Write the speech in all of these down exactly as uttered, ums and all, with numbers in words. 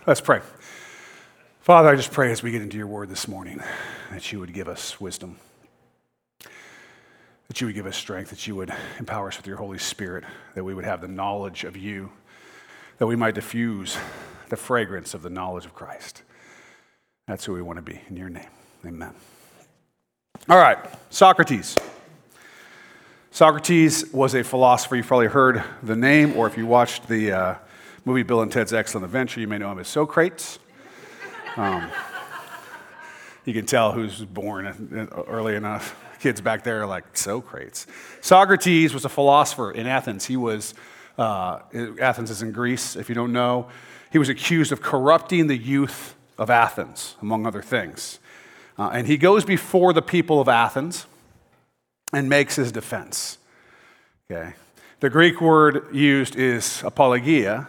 Let's pray. Father, I just pray as we get into your word this morning that you would give us wisdom, that you would give us strength, that you would empower us with your Holy Spirit, that we would have the knowledge of you, that we might diffuse the fragrance of the knowledge of Christ. That's who we want to be. In your name, amen. All right, Socrates. Socrates was a philosopher. You've probably heard the name, or if you watched the uh, movie Bill and Ted's Excellent Adventure, you may know him as Socrates. Um, you can tell who's born early enough. Kids back there are like, Socrates. Socrates was a philosopher in Athens. He was, uh, Athens is in Greece, if you don't know. He was accused of corrupting the youth of Athens, among other things. Uh, and he goes before the people of Athens and makes his defense. Okay. The Greek word used is apologia,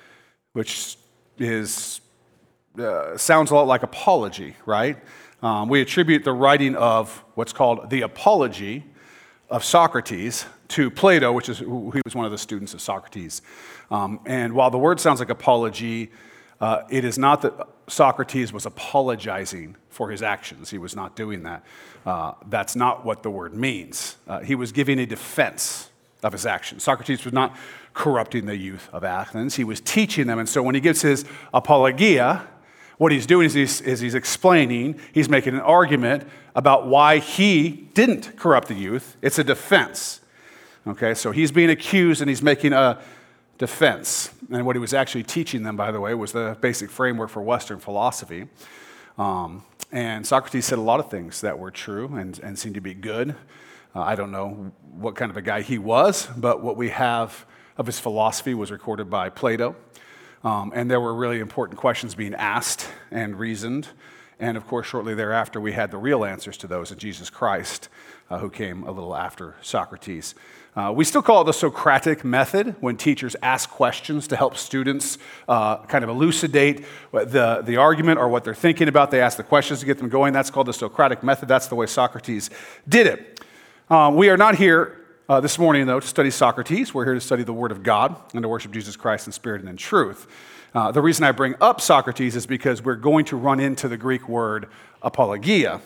which is uh, sounds a lot like apology, right? Um, we attribute the writing of what's called the Apology of Socrates to Plato, which is who he was one of the students of Socrates. Um, and while the word sounds like apology, uh, it is not that Socrates was apologizing for his actions. He was not doing that. Uh, that's not what the word means. Uh, he was giving a defense of his actions. Socrates was not corrupting the youth of Athens. He was teaching them. And so when he gives his apologia, what he's doing is he's, is he's explaining, he's making an argument about why he didn't corrupt the youth. It's a defense. Okay, so he's being accused and he's making a defense. And what he was actually teaching them, by the way, was the basic framework for Western philosophy. Um, and Socrates said a lot of things that were true and, and seemed to be good. Uh, I don't know what kind of a guy he was, but what we have of his philosophy was recorded by Plato. Um, and there were really important questions being asked and reasoned. And of course, shortly thereafter, we had the real answers to those in Jesus Christ, uh, who came a little after Socrates. Uh, we still call it the Socratic method when teachers ask questions to help students uh, kind of elucidate the, the argument or what they're thinking about. They ask the questions to get them going. That's called the Socratic method. That's the way Socrates did it. Um, we are not here uh, this morning, though, to study Socrates. We're here to study the Word of God and to worship Jesus Christ in spirit and in truth. Uh, the reason I bring up Socrates is because we're going to run into the Greek word apologia.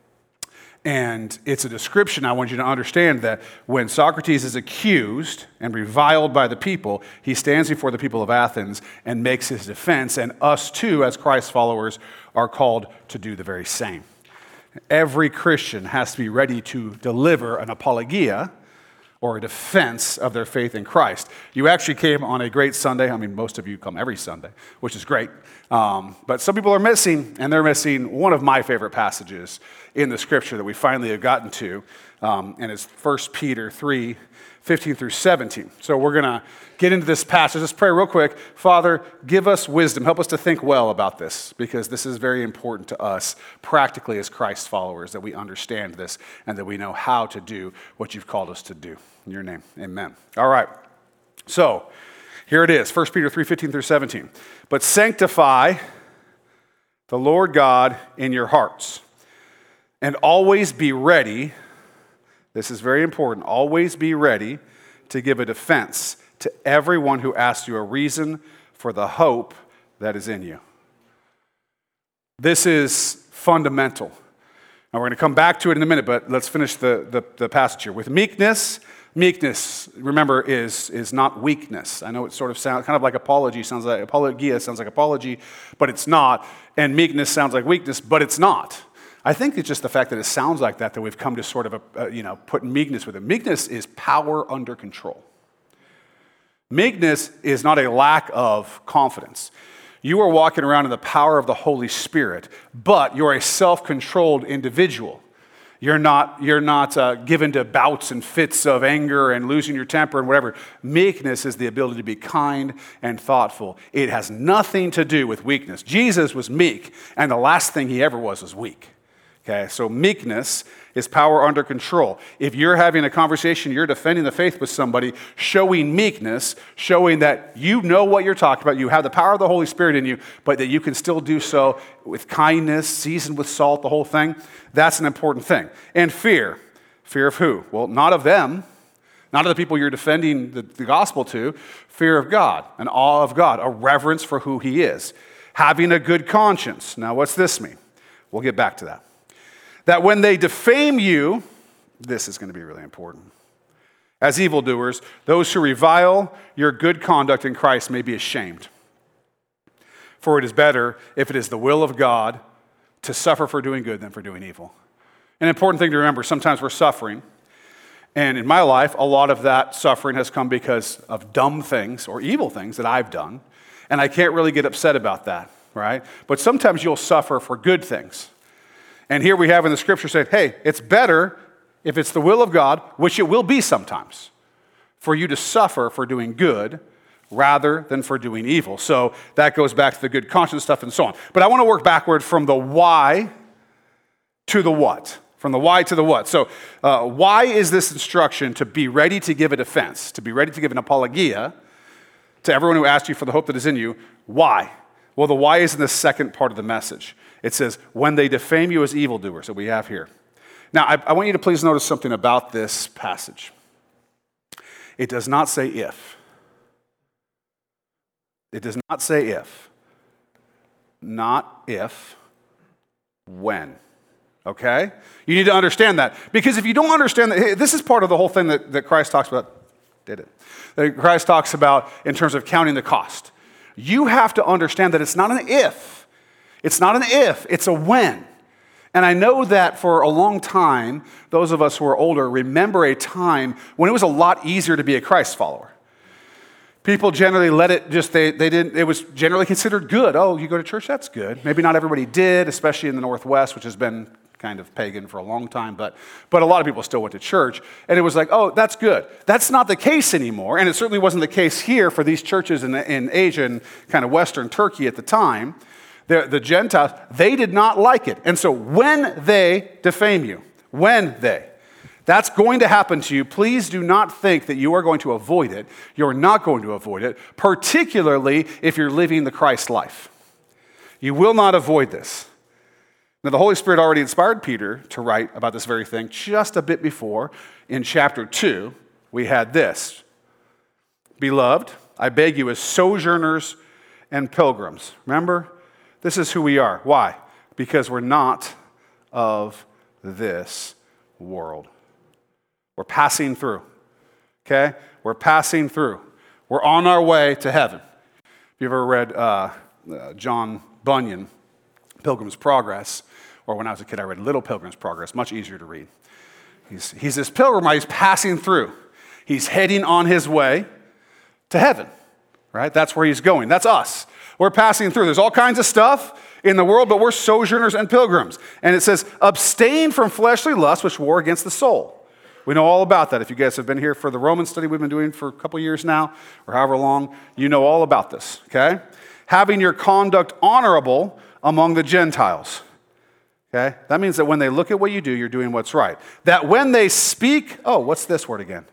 And it's a description. I want you to understand that when Socrates is accused and reviled by the people, he stands before the people of Athens and makes his defense. And us too, as Christ followers, are called to do the very same. Every Christian has to be ready to deliver an apologia, or a defense of their faith in Christ. You actually came on a great Sunday. I mean, most of you come every Sunday, which is great. Um, but some people are missing, and they're missing one of my favorite passages in the Scripture that we finally have gotten to, um, and it's First Peter three, fifteen through seventeen. So we're going to get into this passage. Let's pray real quick. Father, give us wisdom. Help us to think well about this, because this is very important to us practically as Christ followers, that we understand this and that we know how to do what you've called us to do. In your name, amen. All right. So here it is, First Peter three, fifteen through seventeen. But sanctify the Lord God in your hearts, and always be ready. This is very important. Always be ready to give a defense to everyone who asks you a reason for the hope that is in you. This is fundamental. Now we're going to come back to it in a minute, but let's finish the, the, the passage here. With meekness, meekness, remember, is, is not weakness. I know it sort of sounds kind of like apology, sounds like apologia, sounds like apology, but it's not. And meekness sounds like weakness, but it's not. I think it's just the fact that it sounds like that that we've come to sort of, a, uh, you know, put meekness with it. Meekness is power under control. Meekness is not a lack of confidence. You are walking around in the power of the Holy Spirit, but you're a self-controlled individual. You're not, you're not uh, given to bouts and fits of anger and losing your temper and whatever. Meekness is the ability to be kind and thoughtful. It has nothing to do with weakness. Jesus was meek, and the last thing he ever was was weak. Okay, so meekness is power under control. If you're having a conversation, you're defending the faith with somebody, showing meekness, showing that you know what you're talking about, you have the power of the Holy Spirit in you, but that you can still do so with kindness, seasoned with salt, the whole thing, that's an important thing. And fear. Fear of who? Well, not of them, not of the people you're defending the, the gospel to. Fear of God, an awe of God, a reverence for who he is. Having a good conscience. Now, what's this mean? We'll get back to that. That when they defame you, this is going to be really important. As evildoers, those who revile your good conduct in Christ may be ashamed. For it is better, if it is the will of God, to suffer for doing good than for doing evil. An important thing to remember, sometimes we're suffering. And in my life, a lot of that suffering has come because of dumb things or evil things that I've done. And I can't really get upset about that, right? But sometimes you'll suffer for good things. And here we have in the scripture said, hey, it's better if it's the will of God, which it will be sometimes, for you to suffer for doing good rather than for doing evil. So that goes back to the good conscience stuff and so on. But I want to work backward from the why to the what. From the why to the what. So uh, why is this instruction to be ready to give a defense, to be ready to give an apologia to everyone who asked you for the hope that is in you? Why? Well, the why is in the second part of the message. It says, when they defame you as evildoers, that we have here. Now, I, I want you to please notice something about this passage. It does not say if. It does not say if. Not if. When. Okay? You need to understand that. Because if you don't understand that, this is part of the whole thing that, that Christ talks about. Did it? That Christ talks about in terms of counting the cost. You have to understand that it's not an if. It's not an if. It's a when. And I know that for a long time, those of us who are older remember a time when it was a lot easier to be a Christ follower. People generally let it just, they, they didn't, it was generally considered good. Oh, you go to church, that's good. Maybe not everybody did, especially in the Northwest, which has been kind of pagan for a long time, but, but a lot of people still went to church. And it was like, oh, that's good. That's not the case anymore. And it certainly wasn't the case here for these churches in, in Asia and kind of Western Turkey at the time. The, the Gentiles, they did not like it. And so when they defame you, when they, that's going to happen to you. Please do not think that you are going to avoid it. You're not going to avoid it, particularly if you're living the Christ life. You will not avoid this. Now, the Holy Spirit already inspired Peter to write about this very thing just a bit before. In chapter two, we had this. Beloved, I beg you as sojourners and pilgrims. Remember? This is who we are. Why? Because we're not of this world. We're passing through. Okay? We're passing through. We're on our way to heaven. If you've ever read uh, uh, John Bunyan, Pilgrim's Progress, or when I was a kid, I read Little Pilgrim's Progress, much easier to read. He's, he's this pilgrim, he's passing through. He's heading on his way to heaven, right? That's where he's going. That's us. We're passing through. There's all kinds of stuff in the world, but we're sojourners and pilgrims. And it says, abstain from fleshly lusts which war against the soul. We know all about that. If you guys have been here for the Roman study we've been doing for a couple years now, or however long, you know all about this, okay? Having your conduct honorable among the Gentiles. Okay? That means that when they look at what you do, you're doing what's right. That when they speak, oh, what's this word again?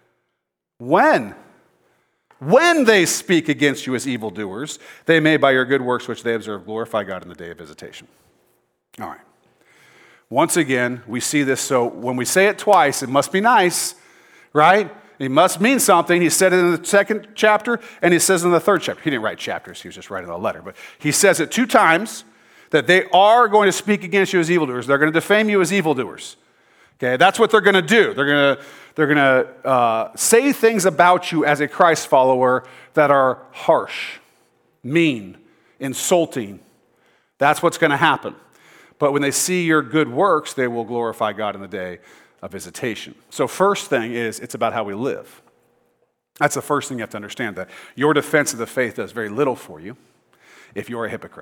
When. When they speak against you as evildoers, they may by your good works which they observe glorify God in the day of visitation. All right. Once again, we see this. So when we say it twice, it must be nice, right? It must mean something. He said it in the second chapter, and he says it in the third chapter. He didn't write chapters. He was just writing a letter. But he says it two times that they are going to speak against you as evildoers. They're going to defame you as evildoers. Okay, that's what they're going to do. They're going to they're going to uh, say things about you as a Christ follower that are harsh, mean, insulting. That's what's going to happen. But when they see your good works, they will glorify God in the day of visitation. So first thing is, it's about how we live. That's the first thing you have to understand, that your defense of the faith does very little for you if you're a hypocrite.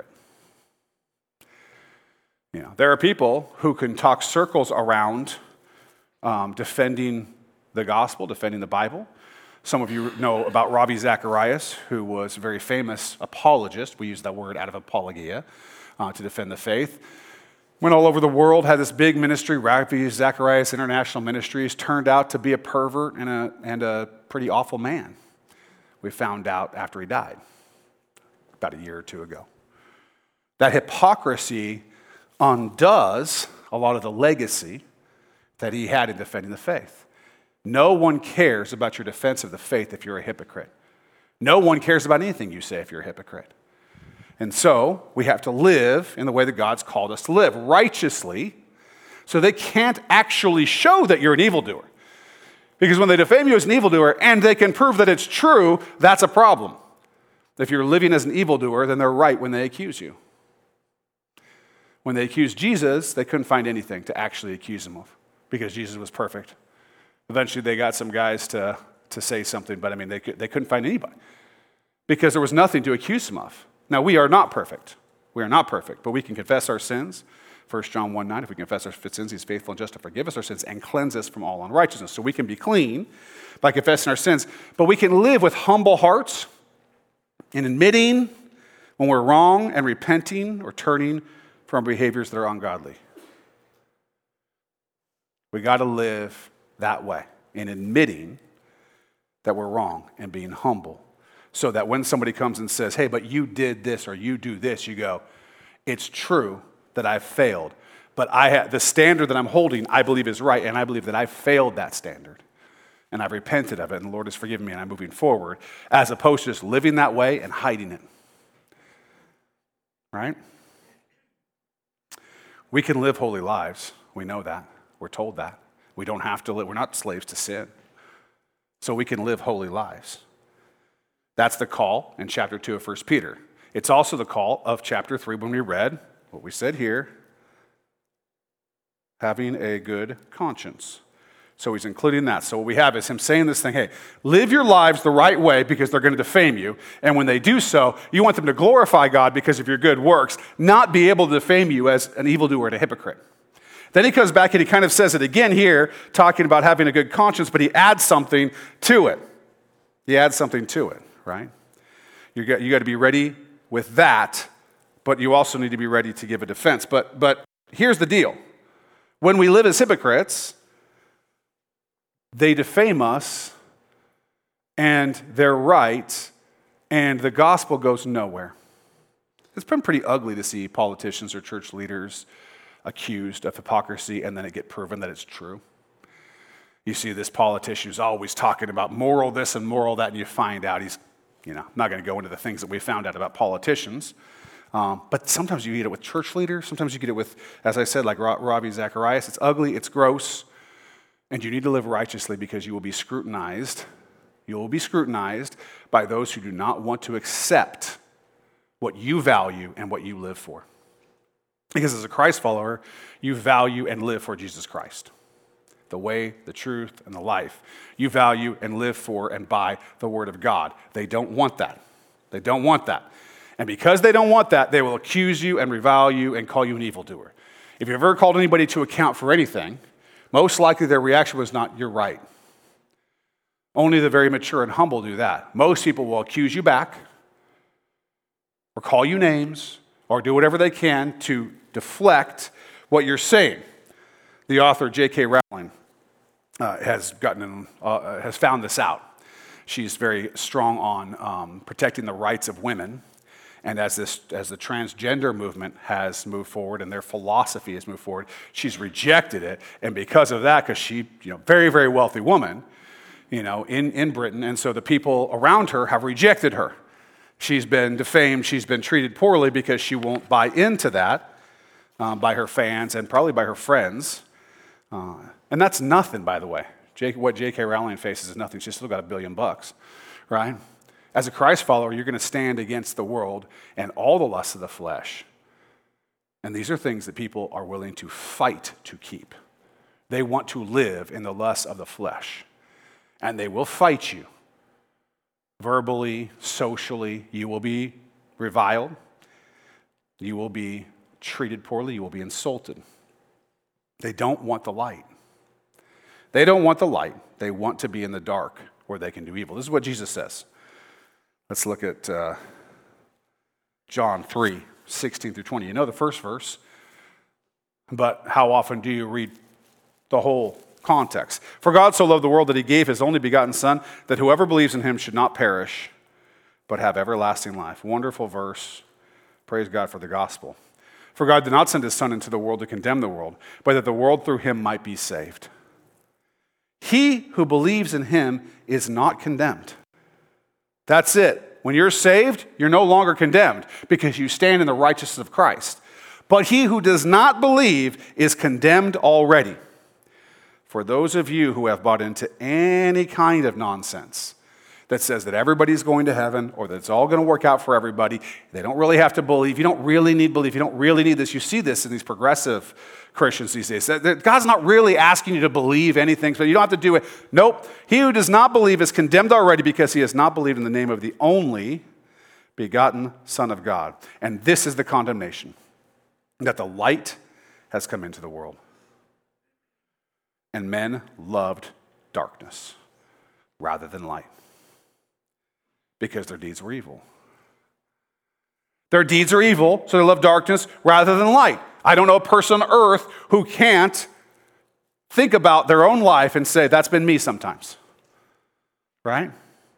You know, there are people who can talk circles around um, defending the gospel, defending the Bible. Some of you know about Ravi Zacharias, who was a very famous apologist. We use that word out of apologia uh, to defend the faith. Went all over the world, had this big ministry, Ravi Zacharias International Ministries, turned out to be a pervert and a, and a pretty awful man. We found out after he died, about a year or two ago. That hypocrisy undoes a lot of the legacy that he had in defending the faith. No one cares about your defense of the faith if you're a hypocrite. No one cares about anything you say if you're a hypocrite. And so we have to live in the way that God's called us to live, righteously, so they can't actually show that you're an evildoer. Because when they defame you as an evildoer and they can prove that it's true, that's a problem. If you're living as an evildoer, then they're right when they accuse you. When they accused Jesus, they couldn't find anything to actually accuse him of because Jesus was perfect. Eventually, they got some guys to, to say something, but I mean, they, they couldn't find anybody because there was nothing to accuse him of. Now, we are not perfect. We are not perfect, but we can confess our sins. First John one nine, if we confess our sins, he's faithful and just to forgive us our sins and cleanse us from all unrighteousness. So we can be clean by confessing our sins, but we can live with humble hearts and admitting when we're wrong and repenting or turning from behaviors that are ungodly. We got to live that way in admitting that we're wrong and being humble so that when somebody comes and says, hey, but you did this or you do this, you go, it's true that I've failed, but I ha- the standard that I'm holding I believe is right, and I believe that I failed that standard. And I've repented of it, and the Lord has forgiven me, and I'm moving forward, as opposed to just living that way and hiding it. Right? We can live holy lives. We know that. We're told that. We don't have to live. We're not slaves to sin. So we can live holy lives. That's the call in chapter two of First Peter. It's also the call of chapter three when we read what we said here, having a good conscience. So he's including that. So what we have is him saying this thing, hey, live your lives the right way because they're going to defame you. And when they do so, you want them to glorify God because of your good works, not be able to defame you as an evildoer and a hypocrite. Then he comes back and he kind of says it again here, talking about having a good conscience, but he adds something to it. He adds something to it, right? You got, you got to be ready with that, but you also need to be ready to give a defense. But, but here's the deal. When we live as hypocrites, they defame us, and they're right, and the gospel goes nowhere. It's been pretty ugly to see politicians or church leaders accused of hypocrisy, and then it get proven that it's true. You see this politician who's always talking about moral this and moral that, and you find out he's, you know, I'm not going to go into the things that we found out about politicians, um, but sometimes you get it with church leaders, sometimes you get it with, as I said, like Ravi Zacharias. It's ugly, it's gross. And you need to live righteously because you will be scrutinized. You will be scrutinized by those who do not want to accept what you value and what you live for. Because as a Christ follower, you value and live for Jesus Christ. The way, the truth, and the life. You value and live for and by the Word of God. They don't want that. They don't want that. And because they don't want that, they will accuse you and revile you and call you an evildoer. If you've ever called anybody to account for anything, most likely their reaction was not, you're right. Only the very mature and humble do that. Most people will accuse you back or call you names or do whatever they can to deflect what you're saying. The author J K Rowling uh, has gotten uh, has found this out. She's very strong on um, protecting the rights of women. And as this, as the transgender movement has moved forward and their philosophy has moved forward, she's rejected it. And because of that, because she, you know, very, very wealthy woman, you know, in, in Britain, and so the people around her have rejected her. She's been defamed, she's been treated poorly because she won't buy into that um, by her fans and probably by her friends. Uh, and that's nothing, by the way. J, what J K Rowling faces is nothing. She's still got a billion bucks, right? As a Christ follower, you're going to stand against the world and all the lusts of the flesh. And these are things that people are willing to fight to keep. They want to live in the lusts of the flesh. And they will fight you. Verbally, socially, you will be reviled. You will be treated poorly. You will be insulted. They don't want the light. They don't want the light. They want to be in the dark where they can do evil. This is what Jesus says. Let's look at uh, John three, sixteen through twenty. You know the first verse, but how often do you read the whole context? For God so loved the world that he gave his only begotten Son, that whoever believes in him should not perish, but have everlasting life. Wonderful verse. Praise God for the gospel. For God did not send his Son into the world to condemn the world, but that the world through him might be saved. He who believes in him is not condemned. That's it. When you're saved, you're no longer condemned because you stand in the righteousness of Christ. But he who does not believe is condemned already. For those of you who have bought into any kind of nonsense that says that everybody's going to heaven or that it's all going to work out for everybody, they don't really have to believe, you don't really need belief, you don't really need this. You see this in these progressive Christians these days. God's not really asking you to believe anything, so you don't have to do it. Nope. He who does not believe is condemned already because he has not believed in the name of the only begotten Son of God. And this is the condemnation, that the light has come into the world. And men loved darkness rather than light because their deeds were evil. Their deeds are evil, so they love darkness rather than light. I don't know a person on earth who can't think about their own life and say, that's been me sometimes. Right?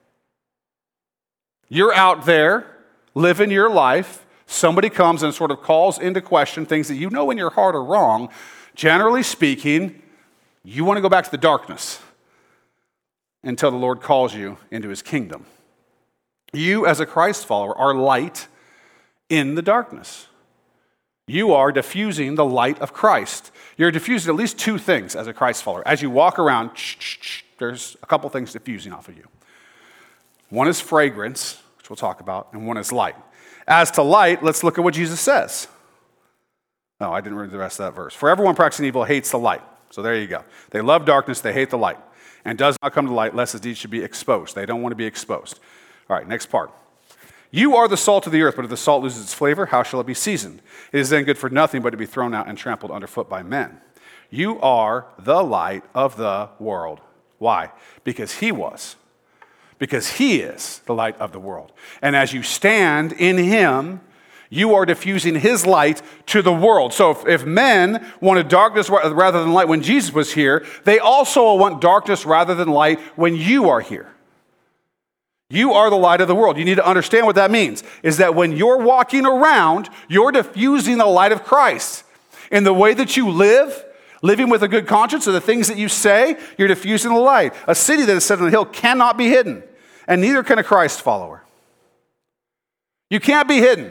You're out there living your life. Somebody comes and sort of calls into question things that you know in your heart are wrong. Generally speaking, you want to go back to the darkness until the Lord calls you into his kingdom. You, as a Christ follower, are light in the darkness. You are diffusing the light of Christ. You're diffusing at least two things as a Christ follower. As you walk around, there's a couple things diffusing off of you. One is fragrance, which we'll talk about, and one is light. As to light, let's look at what Jesus says. No, I didn't read the rest of that verse. For everyone practicing evil hates the light. So there you go. They love darkness, they hate the light, and does not come to light lest his deeds should be exposed. They don't want to be exposed. All right, next part. You are the salt of the earth, but if the salt loses its flavor, how shall it be seasoned? It is then good for nothing but to be thrown out and trampled underfoot by men. You are the light of the world. Why? Because he was. Because he is the light of the world. And as you stand in him, you are diffusing his light to the world. So if, if men wanted darkness rather than light when Jesus was here, they also want darkness rather than light when you are here. You are the light of the world. You need to understand what that means, is that when you're walking around, you're diffusing the light of Christ. In the way that you live, living with a good conscience, or the things that you say, you're diffusing the light. A city that is set on a hill cannot be hidden, and neither can a Christ follower. You can't be hidden.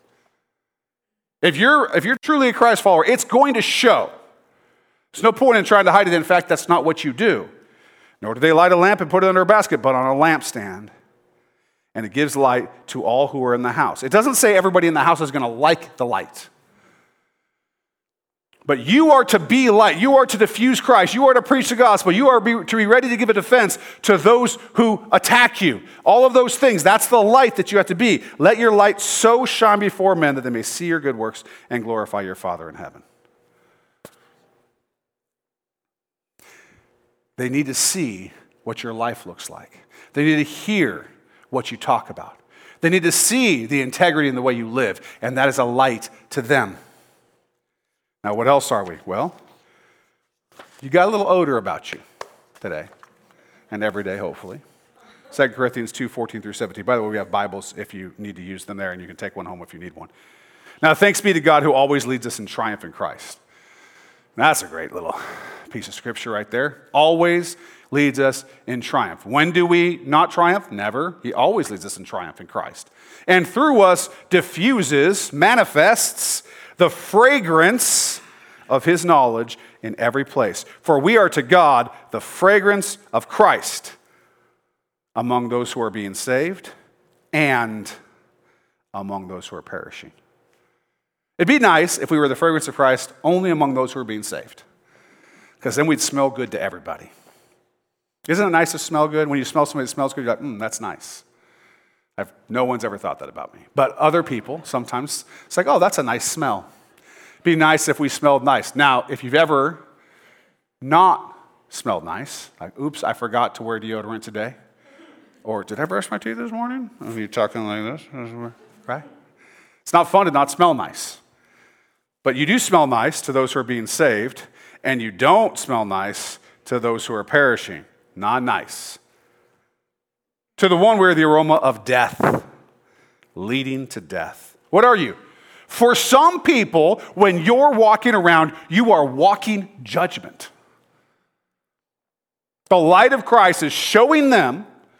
If you're, if you're truly a Christ follower, it's going to show. There's no point in trying to hide it. In fact, that's not what you do. Nor do they light a lamp and put it under a basket, but on a lampstand. And it gives light to all who are in the house. It doesn't say everybody in the house is going to like the light. But you are to be light. You are to diffuse Christ. You are to preach the gospel. You are to be ready to give a defense to those who attack you. All of those things, that's the light that you have to be. Let your light so shine before men that they may see your good works and glorify your Father in heaven. They need to see what your life looks like. They need to hear what you talk about. They need to see the integrity in the way you live, and that is a light to them. Now, what else are we? Well, you got a little odor about you today, and every day, hopefully. Second Corinthians two, fourteen through seventeen. By the way, we have Bibles if you need to use them there, and you can take one home if you need one. Now, thanks be to God who always leads us in triumph in Christ. That's a great little piece of scripture right there. Always leads us in triumph. When do we not triumph? Never. He always leads us in triumph in Christ. And through us diffuses, manifests the fragrance of his knowledge in every place. For we are to God the fragrance of Christ among those who are being saved and among those who are perishing. It'd be nice if we were the fragrance of Christ only among those who are being saved, because then we'd smell good to everybody. Isn't it nice to smell good? When you smell somebody that smells good, you're like, mm, that's nice. I've, no one's ever thought that about me. But other people, sometimes, it's like, oh, that's a nice smell. It'd be nice if we smelled nice. Now, if you've ever not smelled nice, like, oops, I forgot to wear deodorant today. Or, did I brush my teeth this morning? Are you talking like this? Right? It's not fun to not smell nice. But you do smell nice to those who are being saved, and you don't smell nice to those who are perishing. Not nice. To the one we're the aroma of death, leading to death. What are you? For some people, when you're walking around, you are walking judgment. The light of Christ is showing them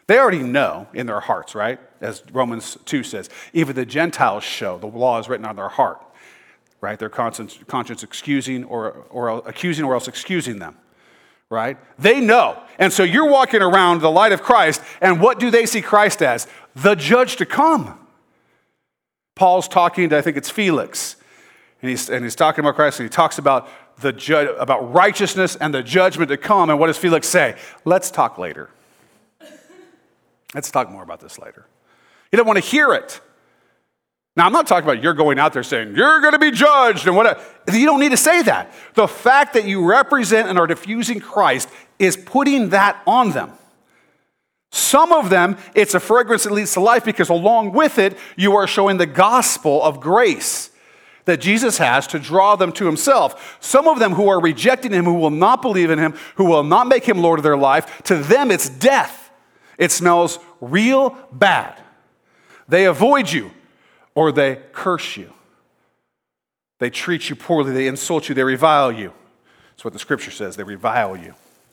They already know in their hearts, right? As Romans two says, even the Gentiles show, the law is written on their heart, right? Their conscience, conscience excusing or, or accusing or else excusing them, right? They know. And so you're walking around the light of Christ, and what do they see Christ as? The judge to come. Paul's talking to, I think it's Felix, and he's, and he's talking about Christ, and he talks about the ju- about righteousness and the judgment to come. And what does Felix say? Let's talk later. Let's talk more about this later. He doesn't want to hear it. Now, I'm not talking about you're going out there saying, you're going to be judged and whatever. You don't need to say that. The fact that you represent and are diffusing Christ is putting that on them. Some of them, it's a fragrance that leads to life because along with it, you are showing the gospel of grace that Jesus has to draw them to himself. Some of them who are rejecting him, who will not believe in him, who will not make him Lord of their life, to them it's death. It smells real bad. They avoid you or they curse you. They treat you poorly, they insult you, they revile you. That's what the scripture says, they revile you.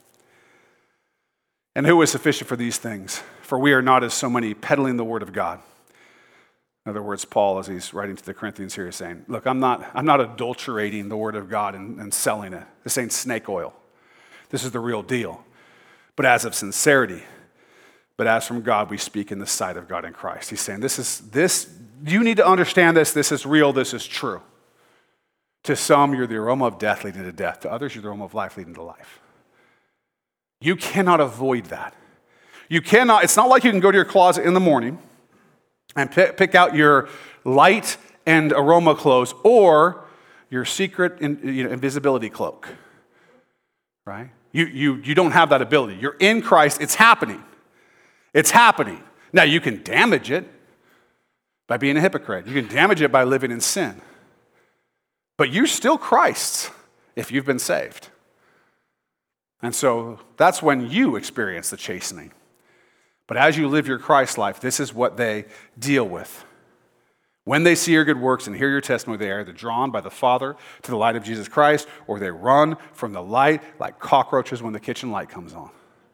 And who is sufficient for these things? For we are not as so many peddling the word of God. In other words, Paul, as he's writing to the Corinthians here, is saying, look, I'm not, I'm not adulterating the word of God and, and selling it. This ain't snake oil. This is the real deal. But as of sincerity, but as from God, we speak in the sight of God in Christ. He's saying, this is, this, you need to understand this. This is real. This is true. To some, you're the aroma of death leading to death. To others, you're the aroma of life leading to life. You cannot avoid that. You cannot, it's not like you can go to your closet in the morning and pick, pick out your light and aroma clothes or your secret in, you know, invisibility cloak, right? You, you, you don't have that ability. You're in Christ. It's happening. It's happening. Now, you can damage it by being a hypocrite. You can damage it by living in sin. But you're still Christ's if you've been saved. And so that's when you experience the chastening. But as you live your Christ life, this is what they deal with. When they see your good works and hear your testimony, they are either drawn by the Father to the light of Jesus Christ, or they run from the light like cockroaches when the kitchen light comes on.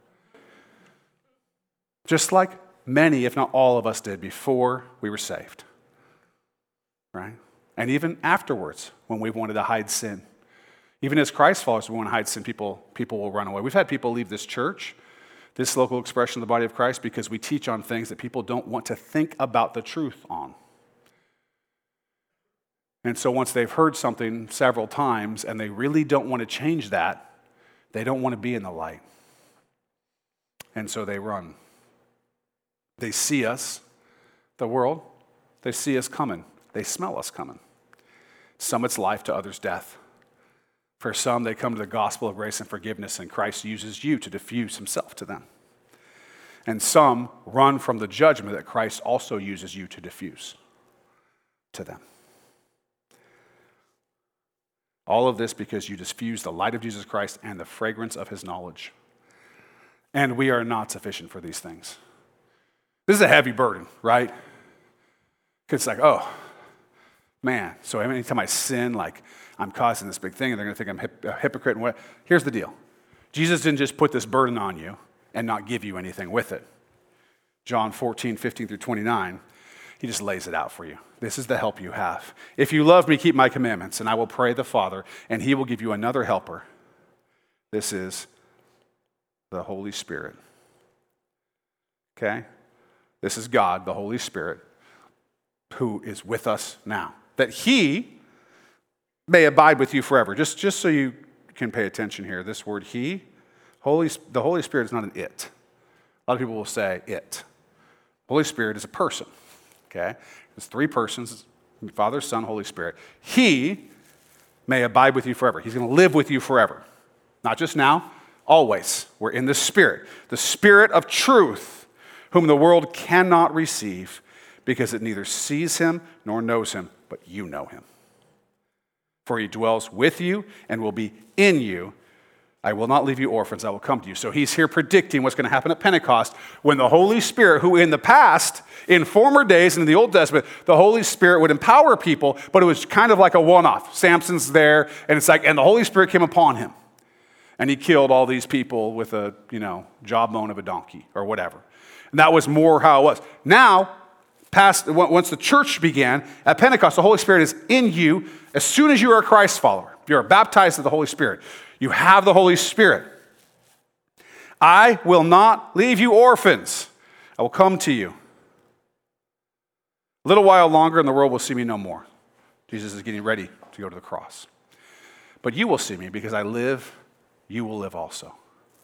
Just like many, if not all of us did before we were saved. Right? And even afterwards, when we wanted to hide sin. Even as Christ followers, we want to hide sin, people, people will run away. We've had people leave this church, this local expression of the body of Christ, because we teach on things that people don't want to think about the truth on. And so once they've heard something several times and they really don't want to change that, they don't want to be in the light. And so they run. They see us, the world, they see us coming. They smell us coming. Some it's life, to others death. For some, they come to the gospel of grace and forgiveness, and Christ uses you to diffuse himself to them. And some run from the judgment that Christ also uses you to diffuse to them. All of this because you diffuse the light of Jesus Christ and the fragrance of his knowledge. And we are not sufficient for these things. This is a heavy burden, right? Because it's like, oh, man. So anytime I sin, like I'm causing this big thing, and they're going to think I'm hip- a hypocrite. And what? Here's the deal. Jesus didn't just put this burden on you and not give you anything with it. John fourteen, fifteen through twenty-nine, he just lays it out for you. This is the help you have. If you love me, keep my commandments, and I will pray the Father, and he will give you another helper. This is the Holy Spirit. Okay? This is God, the Holy Spirit, who is with us now. That he may abide with you forever. Just, just so you can pay attention here, this word he, Holy, the Holy Spirit is not an it. A lot of people will say it. Holy Spirit is a person. Okay? There's three persons, Father, Son, Holy Spirit. He may abide with you forever. He's going to live with you forever. Not just now, always. We're in the Spirit. The Spirit of truth, whom the world cannot receive because it neither sees him nor knows him, but you know him. For he dwells with you and will be in you. I will not leave you orphans, I will come to you. So he's here predicting what's going to happen at Pentecost when the Holy Spirit, who in the past, in former days and in the Old Testament, the Holy Spirit would empower people, but it was kind of like a one-off. Samson's there, and it's like, and the Holy Spirit came upon him. And he killed all these people with a, you know, jawbone of a donkey or whatever. And that was more how it was. Now, past once the church began, at Pentecost, the Holy Spirit is in you as soon as you are a Christ follower. You are baptized with the Holy Spirit. You have the Holy Spirit. I will not leave you orphans. I will come to you. A little while longer and the world will see me no more. Jesus is getting ready to go to the cross. But you will see me because I live, you will live also.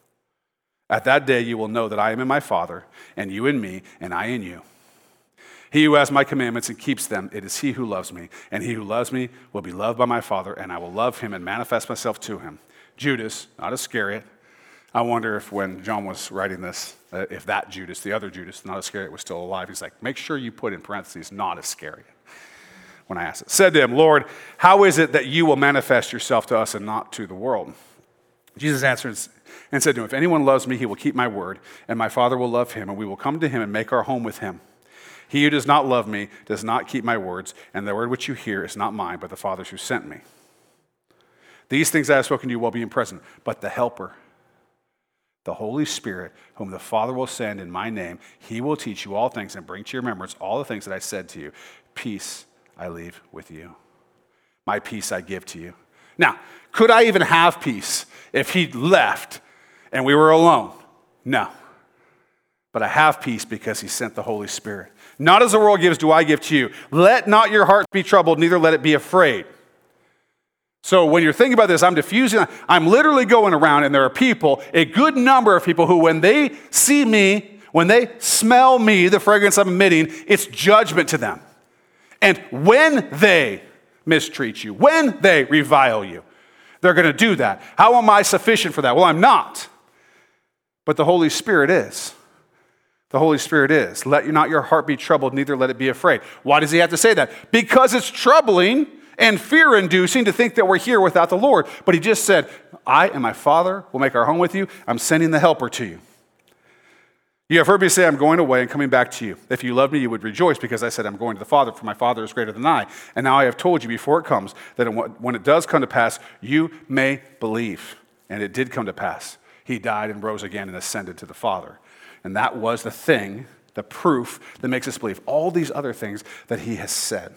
At that day you will know that I am in my Father, and you in me, and I in you. He who has my commandments and keeps them, it is he who loves me. And he who loves me will be loved by my Father, and I will love him and manifest myself to him. Judas, not Iscariot. I wonder if when John was writing this, uh, if that Judas, the other Judas, not Iscariot, was still alive. He's like, make sure you put in parentheses, not Iscariot. When I asked it, said to him, Lord, how is it that you will manifest yourself to us and not to the world? Jesus answered and said to him, if anyone loves me, he will keep my word, and my Father will love him, and we will come to him and make our home with him. He who does not love me does not keep my words, and the word which you hear is not mine, but the Father's who sent me. These things I have spoken to you while being present, but the Helper, the Holy Spirit, whom the Father will send in my name, he will teach you all things and bring to your remembrance all the things that I said to you. Peace I leave with you. My peace I give to you. Now, could I even have peace if he left and we were alone? No. But I have peace because he sent the Holy Spirit. Not as the world gives do I give to you. Let not your heart be troubled, neither let it be afraid. So when you're thinking about this, I'm diffusing, I'm literally going around, and there are people, a good number of people who when they see me, when they smell me, the fragrance I'm emitting, it's judgment to them. And when they mistreat you, when they revile you, they're going to do that. How am I sufficient for that? Well, I'm not. But the Holy Spirit is. The Holy Spirit is. Let not your heart be troubled, neither let it be afraid. Why does he have to say that? Because it's troubling and fear-inducing to think that we're here without the Lord. But he just said, I and my Father will make our home with you. I'm sending the Helper to you. You have heard me say, I'm going away and coming back to you. If you loved me, you would rejoice because I said, I'm going to the Father, for my Father is greater than I. And now I have told you before it comes, that when it does come to pass, you may believe. And it did come to pass. He died and rose again and ascended to the Father. And that was the thing, the proof that makes us believe all these other things that he has said.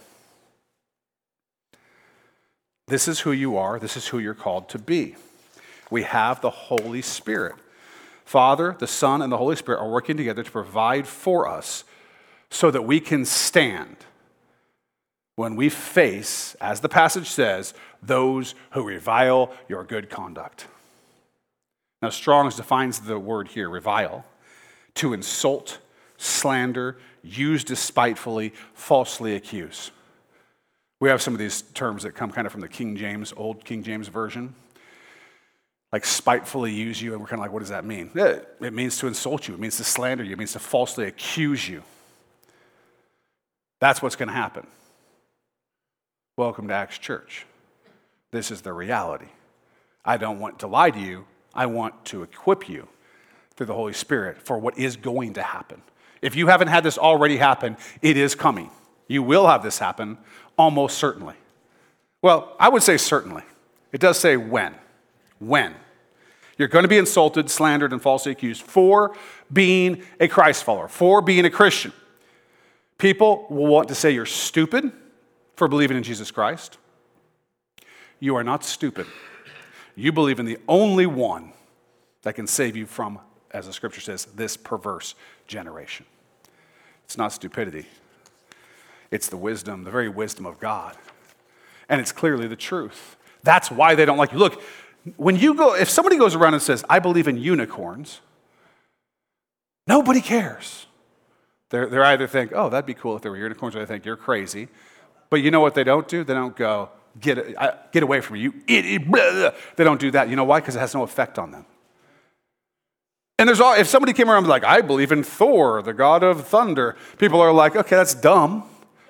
This is who you are. This is who you're called to be. We have the Holy Spirit. Father, the Son, and the Holy Spirit are working together to provide for us so that we can stand when we face, as the passage says, those who revile your good conduct. Now, Strong's defines the word here, revile, to insult, slander, use despitefully, falsely accuse. We have some of these terms that come kind of from the King James, old King James version. Like spitefully use you, and we're kind of like, what does that mean? It means to insult you. It means to slander you. It means to falsely accuse you. That's what's going to happen. Welcome to Acts Church. This is the reality. I don't want to lie to you. I want to equip you through the Holy Spirit for what is going to happen. If you haven't had this already happen, it is coming. You will have this happen almost certainly. Well, I would say certainly. It does say when. When. You're going to be insulted, slandered, and falsely accused for being a Christ follower, for being a Christian. People will want to say you're stupid for believing in Jesus Christ. You are not stupid. You believe in the only one that can save you from, as the scripture says, this perverse generation. It's not stupidity. It's the wisdom, the very wisdom of God. And it's clearly the truth. That's why they don't like you. Look, when you go, if somebody goes around and says, I believe in unicorns, nobody cares. They're, they're either think, oh, that'd be cool if there were unicorns, or they think you're crazy. But you know what they don't do? They don't go, get, get away from me, you idiot. Blah, blah. They don't do that. You know why? Because it has no effect on them. And there's all, if somebody came around and was like, I believe in Thor, the god of thunder, people are like, okay, that's dumb.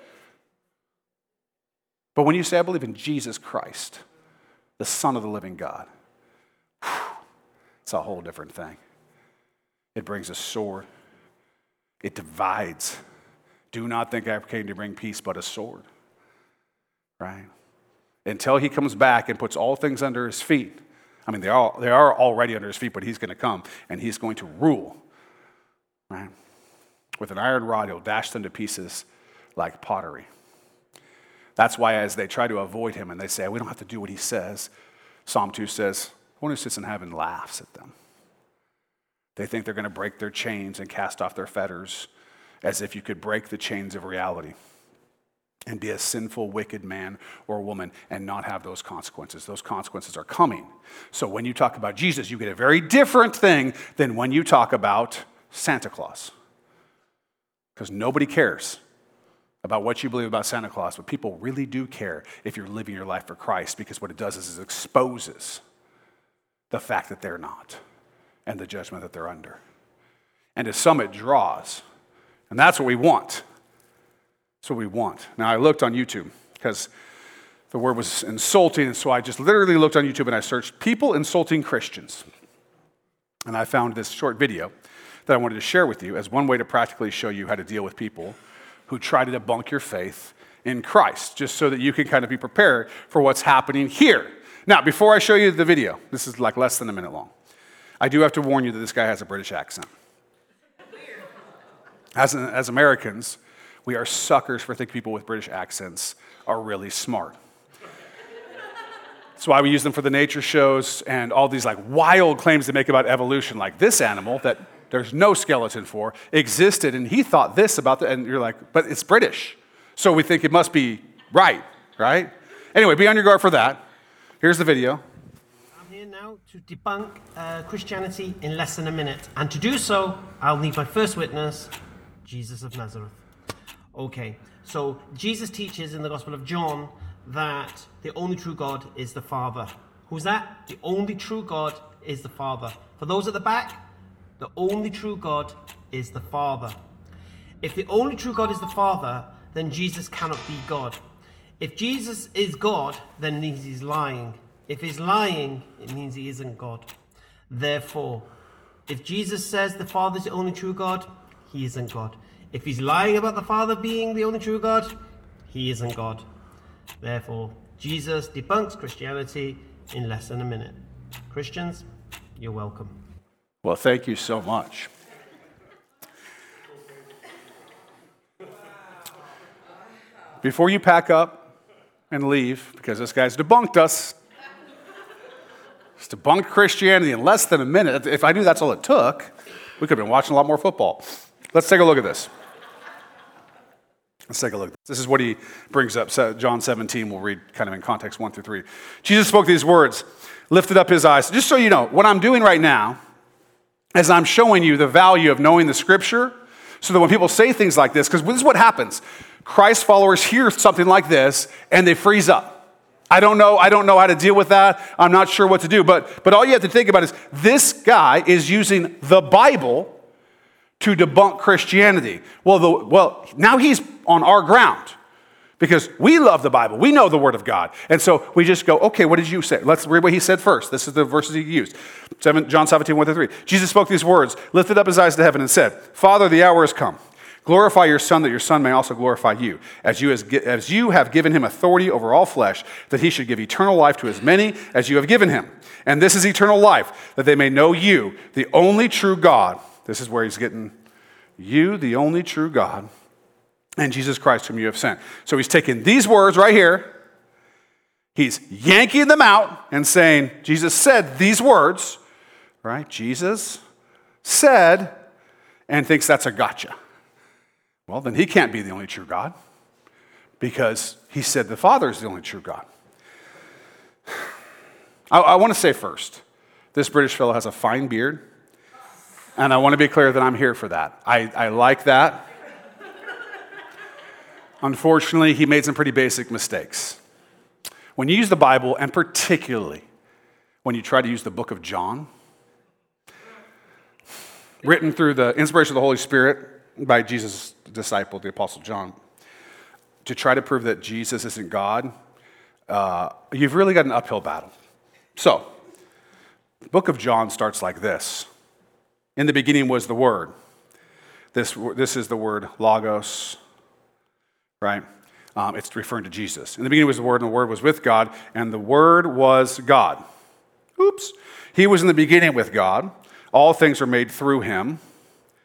But when you say, I believe in Jesus Christ, the Son of the living God, whew, it's a whole different thing. It brings a sword. It divides. Do not think I came to bring peace, but a sword. Right? Until he comes back and puts all things under his feet. I mean, they are, they are already under his feet, but he's going to come and he's going to rule. Right? With an iron rod, he'll dash them to pieces like pottery. That's why as they try to avoid him and they say, we don't have to do what he says, Psalm two says, one who sits in heaven laughs at them. They think they're going to break their chains and cast off their fetters, as if you could break the chains of reality and be a sinful, wicked man or woman and not have those consequences. Those consequences are coming. So when you talk about Jesus, you get a very different thing than when you talk about Santa Claus. Because nobody cares about what you believe about Santa Claus, but people really do care if you're living your life for Christ, because what it does is it exposes the fact that they're not and the judgment that they're under. And to some it draws. And that's what we want. That's what we want. Now, I looked on YouTube because the word was insulting, and so I just literally looked on YouTube and I searched people insulting Christians. And I found this short video that I wanted to share with you as one way to practically show you how to deal with people who try to debunk your faith in Christ, just so that you can kind of be prepared for what's happening here. Now, before I show you the video, this is like less than a minute long, I do have to warn you that this guy has a British accent. As, as Americans, we are suckers for thinking people with British accents are really smart. That's why we use them for the nature shows and all these like wild claims they make about evolution, like this animal that there's no skeleton for existed, and he thought this about that, and you're like, but it's British. So we think it must be right, right? Anyway, be on your guard for that. Here's the video. I'm here now to debunk uh, Christianity in less than a minute. And to do so, I'll need my first witness, Jesus of Nazareth. Okay, so Jesus teaches in the Gospel of John that the only true God is the Father. Who's that? The only true God is the Father. For those at the back, the only true God is the Father. If the only true God is the Father, then Jesus cannot be God. If Jesus is God, then it means he's lying. If he's lying, it means he isn't God. Therefore, if Jesus says the Father is the only true God, he isn't God. If he's lying about the Father being the only true God, he isn't God. Therefore, Jesus debunks Christianity in less than a minute. Christians, you're welcome. Well, thank you so much. Before you pack up and leave, because this guy's debunked us, he's debunked Christianity in less than a minute. If I knew that's all it took, we could have been watching a lot more football. Let's take a look at this. Let's take a look. This is what he brings up. So John seventeen, we'll read kind of in context one through three. Jesus spoke these words, lifted up his eyes. Just so you know, what I'm doing right now is I'm showing you the value of knowing the scripture, so that when people say things like this, because this is what happens. Christ followers hear something like this and they freeze up. I don't know, I don't know how to deal with that. I'm not sure what to do. But, but all you have to think about is this guy is using the Bible to debunk Christianity. Well, the, well, now he's on our ground because we love the Bible. We know the Word of God. And so we just go, okay, what did you say? Let's read what he said first. This is the verses he used. John seventeen, one through three. Jesus spoke these words, lifted up his eyes to heaven and said, Father, the hour has come. Glorify your Son, that your Son may also glorify you, as you, as, as you have given him authority over all flesh, that he should give eternal life to as many as you have given him. And this is eternal life, that they may know you, the only true God. This is where he's getting you, the only true God, and Jesus Christ, whom you have sent. So he's taking these words right here, he's yanking them out and saying, Jesus said these words, right? Jesus said, and thinks that's a gotcha. Well, then he can't be the only true God because he said the Father is the only true God. I, I want to say first, this British fellow has a fine beard, and I want to be clear that I'm here for that. I, I like that. Unfortunately, he made some pretty basic mistakes. When you use the Bible, and particularly when you try to use the book of John, written through the inspiration of the Holy Spirit by Jesus' disciple, the Apostle John, to try to prove that Jesus isn't God, uh, you've really got an uphill battle. So, the book of John starts like this. In the beginning was the Word. This, this is the word logos, right? Um, it's referring to Jesus. In the beginning was the Word, and the Word was with God, and the Word was God. Oops. He was in the beginning with God. All things were made through him.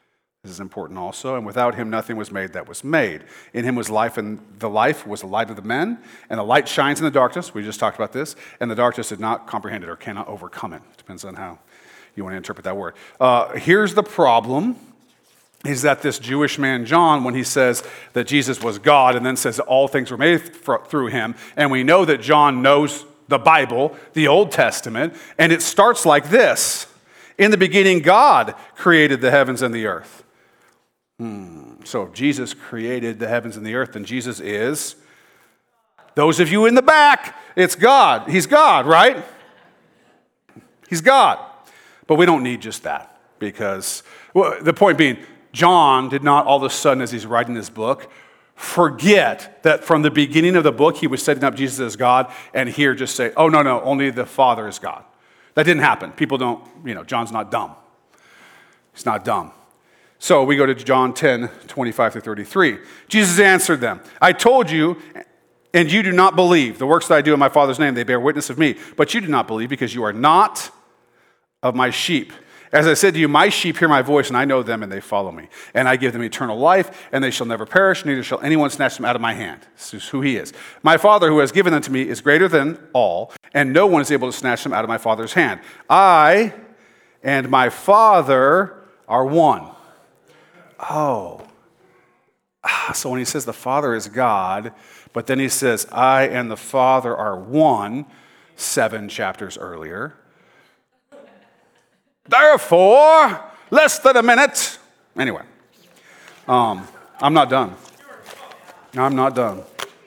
This is important also. And without him, nothing was made that was made. In him was life, and the life was the light of the men. And the light shines in the darkness. We just talked about this. And the darkness did not comprehend it or cannot overcome it. Depends on how you want to interpret that word. Uh, here's the problem, is that this Jewish man, John, when he says that Jesus was God and then says that all things were made through him, and we know that John knows the Bible, the Old Testament, and it starts like this. In the beginning, God created the heavens and the earth. Hmm. So if Jesus created the heavens and the earth, then Jesus is, those of you in the back, it's God. He's God, right? He's God. But we don't need just that, because, well, the point being, John did not all of a sudden, as he's writing this book, forget that from the beginning of the book, he was setting up Jesus as God, and here just say, oh, no, no, only the Father is God. That didn't happen. People don't, you know, John's not dumb. He's not dumb. So we go to John ten, twenty-five through thirty-three. Jesus answered them, I told you, and you do not believe. The works that I do in my Father's name, they bear witness of me. But you do not believe because you are not of my sheep. As I said to you, my sheep hear my voice, and I know them, and they follow me. And I give them eternal life, and they shall never perish, neither shall anyone snatch them out of my hand. This is who he is. My Father, who has given them to me, is greater than all, and no one is able to snatch them out of my Father's hand. I and my Father are one. Oh. So when he says the Father is God, but then he says, I and the Father are one, seven chapters earlier. Therefore, less than a minute. Anyway, um, I'm not done. I'm not done.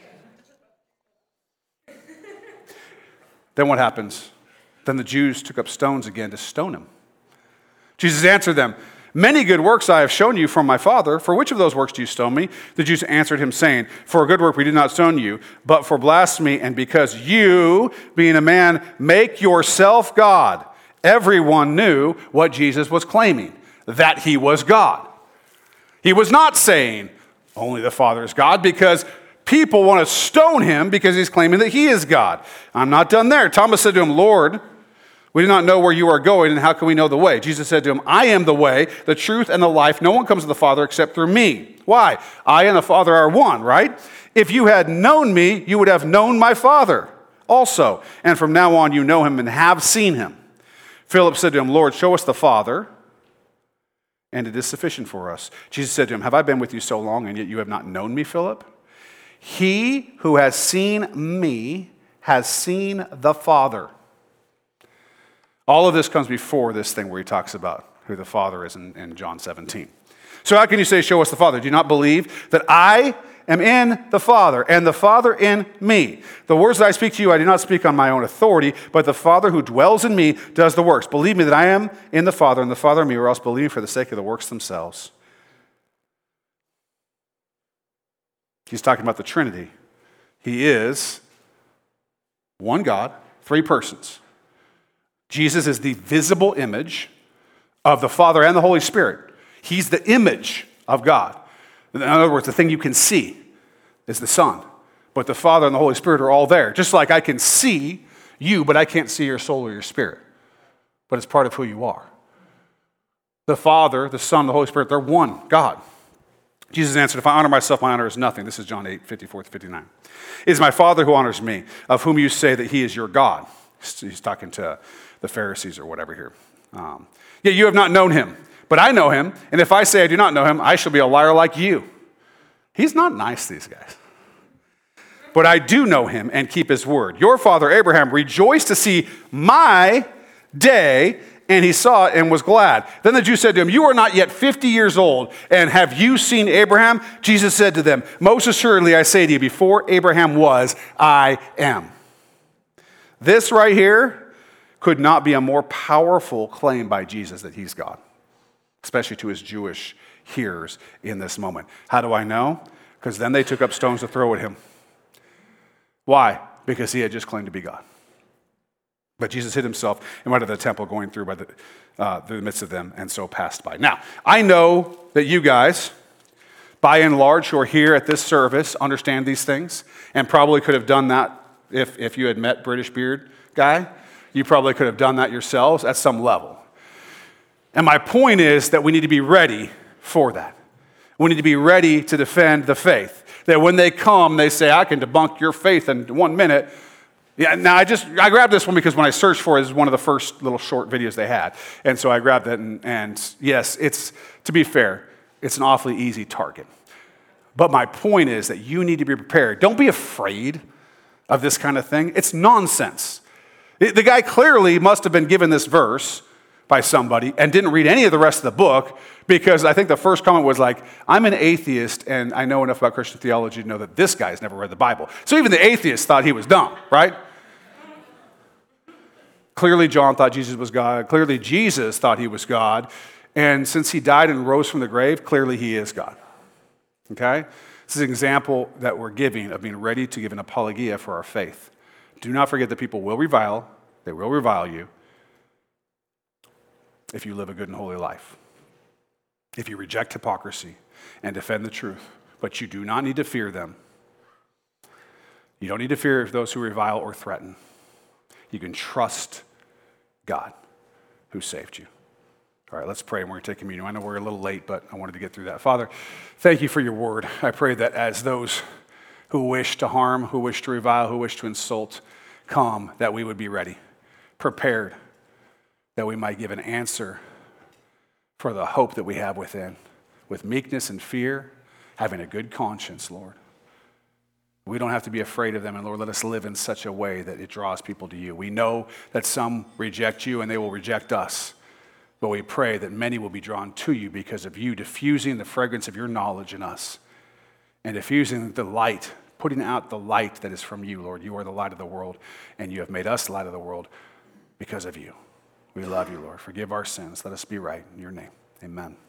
Then what happens? Then the Jews took up stones again to stone him. Jesus answered them, many good works I have shown you from my Father. For which of those works do you stone me? The Jews answered him, saying, for a good work we did not stone you, but for blasphemy, and because you, being a man, make yourself God. Everyone knew what Jesus was claiming, that he was God. He was not saying only the Father is God, because people want to stone him because he's claiming that he is God. I'm not done there. Thomas said to him, Lord, we do not know where you are going, and how can we know the way? Jesus said to him, I am the way, the truth, and the life. No one comes to the Father except through me. Why? I and the Father are one, right? If you had known me, you would have known my Father also. And from now on you know him and have seen him. Philip said to him, Lord, show us the Father, and it is sufficient for us. Jesus said to him, have I been with you so long, and yet you have not known me, Philip? He who has seen me has seen the Father. All of this comes before this thing where he talks about who the Father is in, in John seventeen. So how can you say, show us the Father? Do you not believe that I am in the Father, and the Father in me? The words that I speak to you, I do not speak on my own authority, but the Father who dwells in me does the works. Believe me that I am in the Father, and the Father in me, or else believe me for the sake of the works themselves. He's talking about the Trinity. He is one God, three persons. Jesus is the visible image of the Father and the Holy Spirit. He's the image of God. In other words, the thing you can see is the Son. But the Father and the Holy Spirit are all there. Just like I can see you, but I can't see your soul or your spirit. But it's part of who you are. The Father, the Son, the Holy Spirit, they're one God. Jesus answered, if I honor myself, my honor is nothing. This is John eight, fifty-four to fifty-nine. It is my Father who honors me, of whom you say that he is your God. He's talking to the Pharisees or whatever here. Um, Yet you have not known him, but I know him. And if I say I do not know him, I shall be a liar like you. He's not nice, these guys. But I do know him and keep his word. Your father Abraham rejoiced to see my day, and he saw it and was glad. Then the Jews said to him, you are not yet fifty years old, and have you seen Abraham? Jesus said to them, most assuredly I say to you, before Abraham was, I am. This right here could not be a more powerful claim by Jesus that he's God, especially to his Jewish hearers in this moment. How do I know? Because then they took up stones to throw at him. Why? Because he had just claimed to be God. But Jesus hid himself and went to the temple, going through by the, uh, through the midst of them, and so passed by. Now, I know that you guys, by and large, who are here at this service, understand these things, and probably could have done that if, if you had met British Beard guy. You probably could have done that yourselves at some level. And my point is that we need to be ready for that. We need to be ready to defend the faith. That when they come, they say, I can debunk your faith in one minute. Yeah, now I just, I grabbed this one because when I searched for it, it was one of the first little short videos they had. And so I grabbed it, and, and yes, it's, to be fair, it's an awfully easy target. But my point is that you need to be prepared. Don't be afraid of this kind of thing. It's nonsense. The guy clearly must have been given this verse by somebody and didn't read any of the rest of the book, because I think the first comment was like, I'm an atheist and I know enough about Christian theology to know that this guy's never read the Bible. So even the atheist thought he was dumb, right? Clearly John thought Jesus was God. Clearly Jesus thought he was God. And since he died and rose from the grave, clearly he is God. Okay? This is an example that we're giving of being ready to give an apologia for our faith. Do not forget that people will revile. They will revile you if you live a good and holy life. If you reject hypocrisy and defend the truth. But you do not need to fear them. You don't need to fear those who revile or threaten. You can trust God who saved you. All right, let's pray and we're going to take communion. I know we're a little late, but I wanted to get through that. Father, thank you for your word. I pray that as those who wish to harm, who wish to revile, who wish to insult, come, that we would be ready, prepared, that we might give an answer for the hope that we have within, with meekness and fear, having a good conscience, Lord. We don't have to be afraid of them, and Lord, let us live in such a way that it draws people to you. We know that some reject you and they will reject us, but we pray that many will be drawn to you because of you diffusing the fragrance of your knowledge in us and diffusing the light, putting out the light that is from you, Lord. You are the light of the world, and you have made us the light of the world because of you. We love you, Lord. Forgive our sins. Let us be right. In your name, amen.